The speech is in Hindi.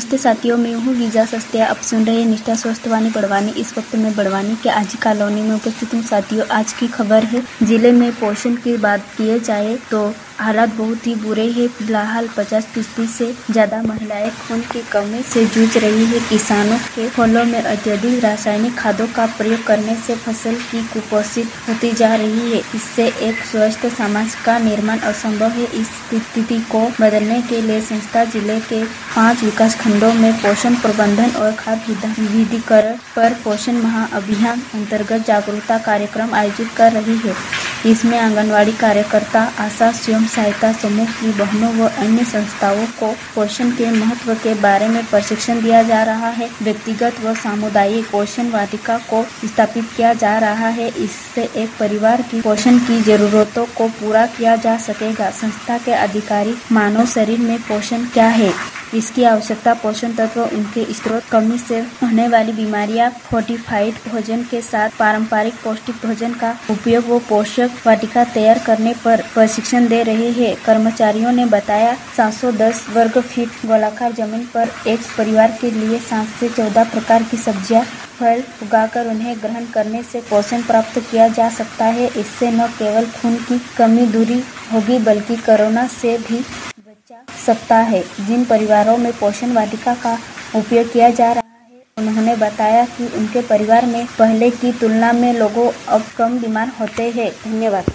नमस्ते साथियों, मैं हूँ गिजा सस्तिया। आप सुन रहे हैं निष्ठा स्वस्थवानी बड़वानी। इस वक्त मैं बड़वानी के आजी कॉलोनी में उपस्थित हूँ। साथियों, आज की खबर है, जिले में पोषण की बात किए जाए तो हालात बहुत ही बुरे हैं। फिलहाल 50% से ज्यादा महिलाएं खून की कमी से जूझ रही है। किसानों के फलों में अत्यधिक रासायनिक खादों का प्रयोग करने से फसल की कुपोषित होती जा रही है। इससे एक स्वस्थ समाज का निर्माण असंभव है। इस स्थिति को बदलने के लिए संस्था जिले के 5 विकास खंडों में पोषण प्रबंधन और खाद्य विविधीकरण पर पोषण माह अभियान अंतर्गत जागरूकता कार्यक्रम आयोजित कर रही है। इसमें आंगनवाड़ी कार्यकर्ता, आशा, स्वयं सहायता समूह की बहनों व अन्य संस्थाओं को पोषण के महत्व के बारे में प्रशिक्षण दिया जा रहा है। व्यक्तिगत व सामुदायिक पोषण वाटिका को स्थापित किया जा रहा है। इससे एक परिवार की पोषण की जरूरतों को पूरा किया जा सकेगा। संस्था के अधिकारी मानव शरीर में पोषण क्या है, इसकी आवश्यकता, पोषण तत्व, उनके स्रोत, कमी से होने वाली बीमारियां, फोर्टिफाइड भोजन के साथ पारंपरिक पौष्टिक भोजन का उपयोग व पोषक वाटिका तैयार करने पर प्रशिक्षण दे रहे हैं। कर्मचारियों ने बताया, 710 वर्ग फीट गोलाकार जमीन पर एक परिवार के लिए 7 से 14 प्रकार की सब्जियां, फल उगाकर उन्हें ग्रहण करने से पोषण प्राप्त किया जा सकता है। इससे न केवल खून की कमी दूरी होगी बल्कि कोरोना से भी बचा सकता है। जिन परिवारों में पोषण वाटिका का उपयोग किया जा रहा है, उन्होंने बताया कि उनके परिवार में पहले की तुलना में लोगों अब कम बीमार होते हैं। धन्यवाद।